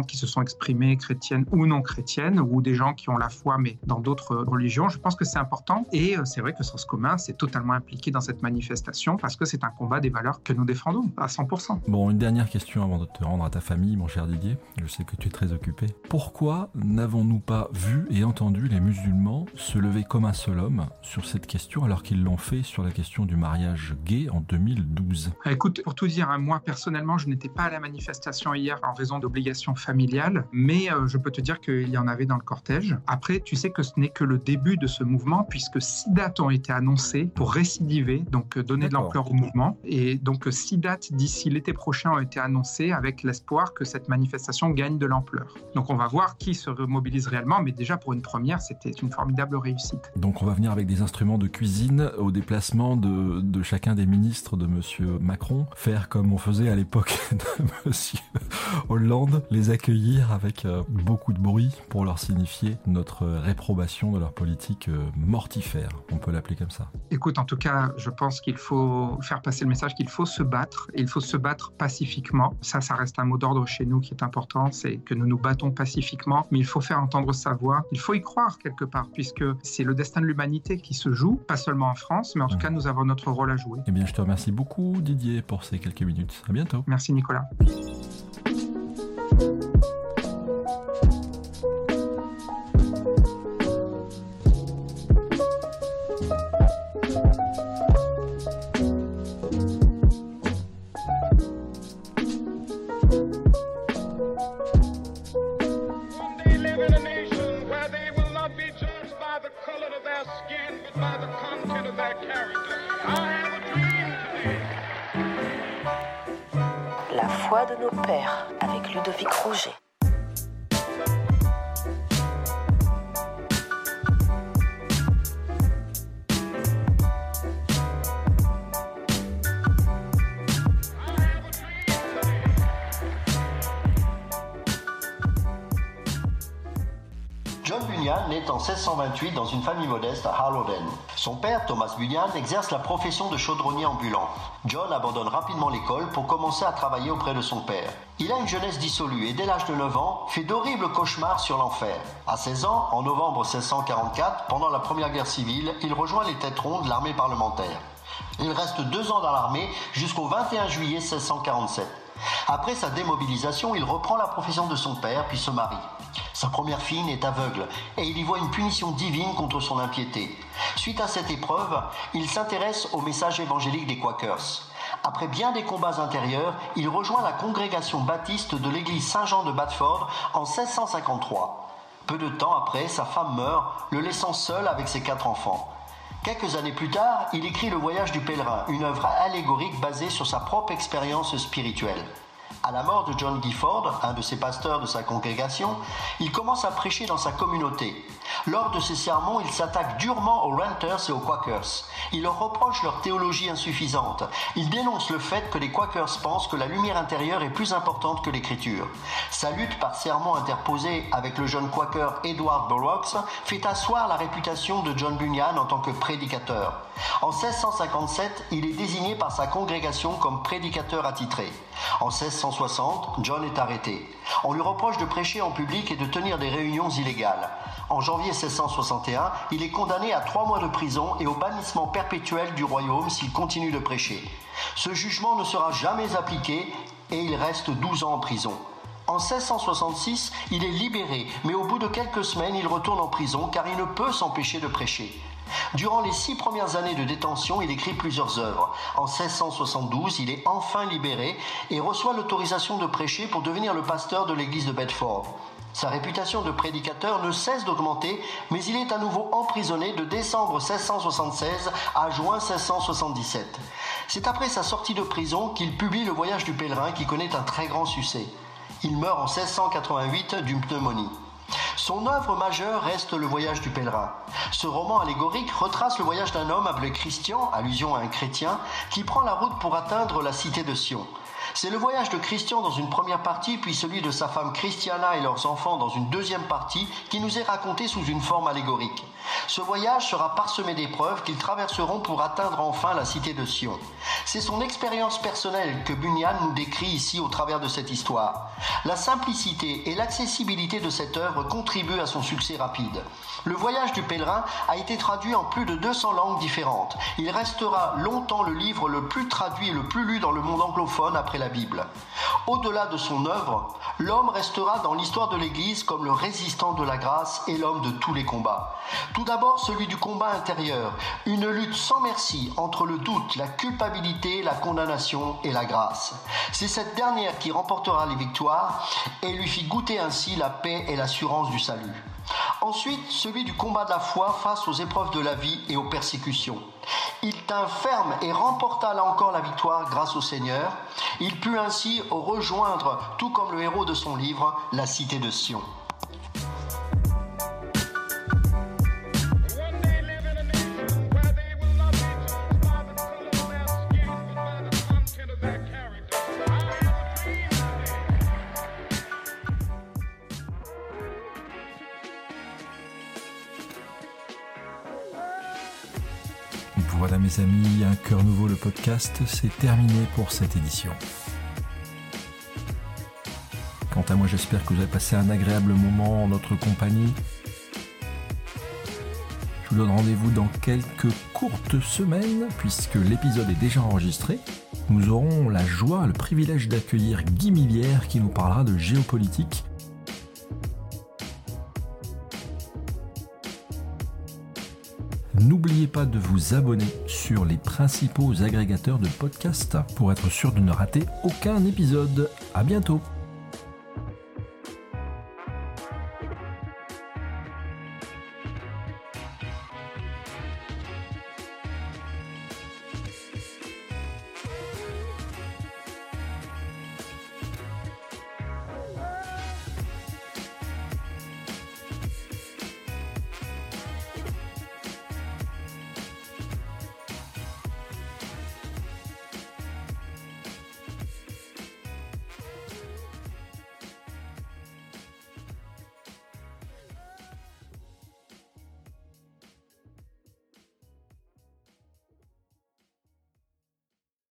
qui se sont exprimées, chrétiennes ou non chrétiennes, ou des gens qui ont la foi mais dans d'autres religions. Je pense que c'est important et c'est vrai que Sens commun s'est totalement impliqué dans cette manifestation parce que c'est un combat des valeurs que nous défendons à cent pour cent. Bon, une dernière question avant de te rendre à ta famille, mon cher Didier. Je sais que tu es très occupé. Pourquoi n'avons-nous pas vu et entendu les musulmans se lever comme un seul homme sur cette question alors qu'ils l'ont fait sur la question du mariage gay en deux mille douze? Écoute, pour tout dire, hein, moi personnellement, je n'étais pas à la manifestation hier en raison d'obligations familiales, mais euh, je peux te dire qu'il y en avait dans le cortège. Après, tu sais que ce n'est que le début de ce mouvement puisque six dates ont été annoncées pour récidiver, donc euh, donner D'accord. de l'ampleur au mouvement. Et donc euh, six dates d'ici l'été prochain ont été annoncées avec l'espoir que cette manifestation gagne de l'ampleur. Donc on va voir qui se remobilise réellement, mais déjà pour une première, c'était une formidable réussite. Donc on va venir avec des instruments de cuisine au déplacement de, de chacun des ministres de Monsieur Macron, faire comme on faisait à l'époque de Monsieur Hollande, les accueillir avec euh, beaucoup de bruit pour leur signifier notre réprobation de leur politique euh, mortifère, on peut l'appeler comme ça. Écoute, en tout cas, je pense qu'il faut faire passer le message qu'il faut se battre, et il faut se battre pacifiquement. Ça, ça reste un mot d'ordre chez nous qui est important, c'est que nous nous battons pacifiquement, mais il faut faire entendre sa voix. Il faut y croire quelque part, puisque c'est le destin de l'humanité qui se joue, pas seulement en France, mais en tout mmh. cas, nous avons notre rôle à jouer. Eh bien, je te remercie beaucoup, Didier, pour ces quelques minutes. À bientôt. Merci, Nicolas. La foi de nos pères avec Ludovic Rouget. John Bunyan naît en seize cent vingt-huit dans une famille modeste à Harlowden. Son père, Thomas Bunyan, exerce la profession de chaudronnier ambulant. John abandonne rapidement l'école pour commencer à travailler auprès de son père. Il a une jeunesse dissolue et dès l'âge de neuf ans, fait d'horribles cauchemars sur l'enfer. À seize ans, en novembre seize cent quarante-quatre, pendant la première guerre civile, il rejoint les têtes rondes de l'armée parlementaire. Il reste deux ans dans l'armée jusqu'au vingt et un juillet seize cent quarante-sept. Après sa démobilisation, il reprend la profession de son père puis se marie. Sa première fille naît aveugle et il y voit une punition divine contre son impiété. Suite à cette épreuve, il s'intéresse au message évangélique des Quakers. Après bien des combats intérieurs, il rejoint la congrégation baptiste de l'église Saint-Jean de Batford en seize cent cinquante-trois. Peu de temps après, sa femme meurt, le laissant seul avec ses quatre enfants. Quelques années plus tard, il écrit Le Voyage du pèlerin, une œuvre allégorique basée sur sa propre expérience spirituelle. À la mort de John Gifford, un de ses pasteurs de sa congrégation, il commence à prêcher dans sa communauté. Lors de ses sermons, il s'attaque durement aux Renters et aux Quakers. Il leur reproche leur théologie insuffisante. Il dénonce le fait que les Quakers pensent que la lumière intérieure est plus importante que l'écriture. Sa lutte par sermon interposé avec le jeune Quaker Edward Burroughs fait asseoir la réputation de John Bunyan en tant que prédicateur. En seize cent cinquante-sept, il est désigné par sa congrégation comme prédicateur attitré. En seize cent soixante, John est arrêté. On lui reproche de prêcher en public et de tenir des réunions illégales. En janvier seize cent soixante et un, il est condamné à trois mois de prison et au bannissement perpétuel du royaume s'il continue de prêcher. Ce jugement ne sera jamais appliqué et il reste douze ans en prison. En seize cent soixante-six, il est libéré, mais au bout de quelques semaines, il retourne en prison car il ne peut s'empêcher de prêcher. Durant les six premières années de détention, il écrit plusieurs œuvres. En seize cent soixante-douze, il est enfin libéré et reçoit l'autorisation de prêcher pour devenir le pasteur de l'église de Bedford. Sa réputation de prédicateur ne cesse d'augmenter, mais il est à nouveau emprisonné de décembre seize cent soixante-seize à juin seize cent soixante-dix-sept. C'est après sa sortie de prison qu'il publie Le Voyage du pèlerin qui connaît un très grand succès. Il meurt en seize cent quatre-vingt-huit d'une pneumonie. Son œuvre majeure reste Le Voyage du pèlerin. Ce roman allégorique retrace le voyage d'un homme appelé Christian, allusion à un chrétien, qui prend la route pour atteindre la cité de Sion. C'est le voyage de Christian dans une première partie, puis celui de sa femme Christiana et leurs enfants dans une deuxième partie, qui nous est raconté sous une forme allégorique. Ce voyage sera parsemé d'épreuves qu'ils traverseront pour atteindre enfin la cité de Sion. C'est son expérience personnelle que Bunyan nous décrit ici au travers de cette histoire. La simplicité et l'accessibilité de cette œuvre contribuent à son succès rapide. Le voyage du pèlerin a été traduit en plus de deux cents langues différentes. Il restera longtemps le livre le plus traduit et le plus lu dans le monde anglophone après la Bible. Au-delà de son œuvre, l'homme restera dans l'histoire de l'Église comme le résistant de la grâce et l'homme de tous les combats. Tout d'abord, celui du combat intérieur, une lutte sans merci entre le doute, la culpabilité, la condamnation et la grâce. C'est cette dernière qui remportera les victoires et lui fit goûter ainsi la paix et l'assurance du salut. Ensuite, celui du combat de la foi face aux épreuves de la vie et aux persécutions. Il tint ferme et remporta là encore la victoire grâce au Seigneur. Il put ainsi rejoindre, tout comme le héros de son livre, la cité de Sion. Voilà mes amis, Un cœur nouveau, le podcast, c'est terminé pour cette édition. Quant à moi, j'espère que vous avez passé un agréable moment en notre compagnie. Je vous donne rendez-vous dans quelques courtes semaines, puisque l'épisode est déjà enregistré. Nous aurons la joie, le privilège d'accueillir Guy Millière qui nous parlera de géopolitique. N'oubliez pas de vous abonner sur les principaux agrégateurs de podcasts pour être sûr de ne rater aucun épisode. À bientôt!